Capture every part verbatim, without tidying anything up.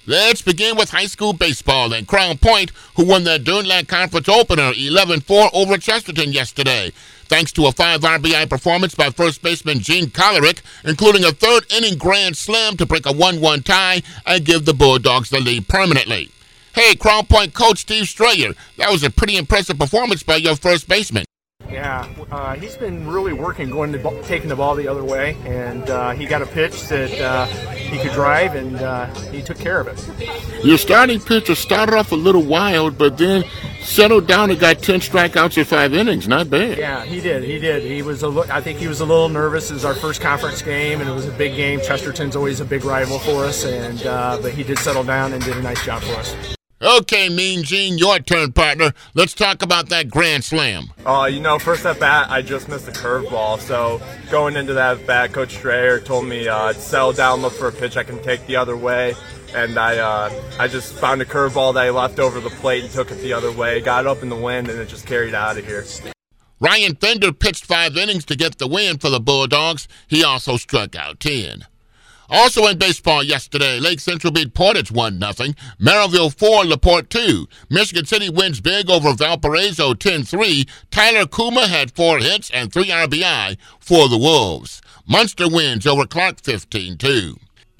Let's begin with high school baseball and Crown Point, who won their Duneland Conference opener eleven four over Chesterton yesterday, thanks to a five R B I performance by first baseman Gene Kollerick, including a third-inning grand slam to break a one one tie and give the Bulldogs the lead permanently. Hey, Crown Point coach Steve Strayer, that was a pretty impressive performance by your first baseman. Yeah, uh, he's been really working, going to taking the ball the other way, and uh, he got a pitch that uh, he could drive, and uh, he took care of it. Your starting pitcher started off a little wild, but then settled down and got ten strikeouts in five innings. Not bad. Yeah, he did. He did. He was. A li- I think he was a little nervous. It was our first conference game, and it was a big game. Chesterton's always a big rival for us, and uh, but he did settle down and did a nice job for us. Okay, Mean Gene, your turn, partner. Let's talk about that grand slam. Uh, you know, first at bat, I just missed a curveball. So going into that at bat, Coach Strayer told me uh, to settle down, look for a pitch I can take the other way. And I uh, I just found a curveball that I left over the plate and took it the other way. Got up in the wind, and it just carried out of here. Ryan Fender pitched five innings to get the win for the Bulldogs. He also struck out ten. Also in baseball yesterday, Lake Central beat Portage one nothing, Merrillville four, LaPorte two. Michigan City wins big over Valparaiso ten three. Tyler Kuma had four hits and three R B I for the Wolves. Munster wins over Clark fifteen two.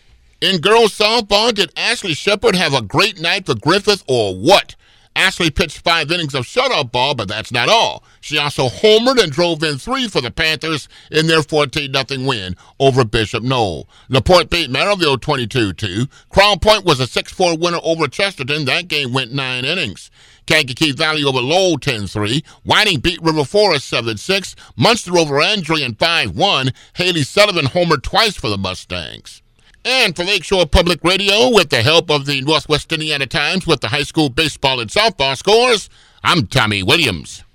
In girls softball, did Ashley Shepard have a great night for Griffith or what? Ashley pitched five innings of shutout ball, but that's not all. She also homered and drove in three for the Panthers in their fourteen nothing win over Bishop Knoll. LaPorte beat Merrillville twenty-two two. Crown Point was a six four winner over Chesterton. That game went nine innings. Kankakee Valley over Lowell ten three. Whiting beat River Forest seven six. Munster over Andrean five one. Haley Sullivan homered twice for the Mustangs. And for Lakeshore Public Radio, with the help of the Northwest Indiana Times with the high school baseball and softball scores, I'm Tommy Williams.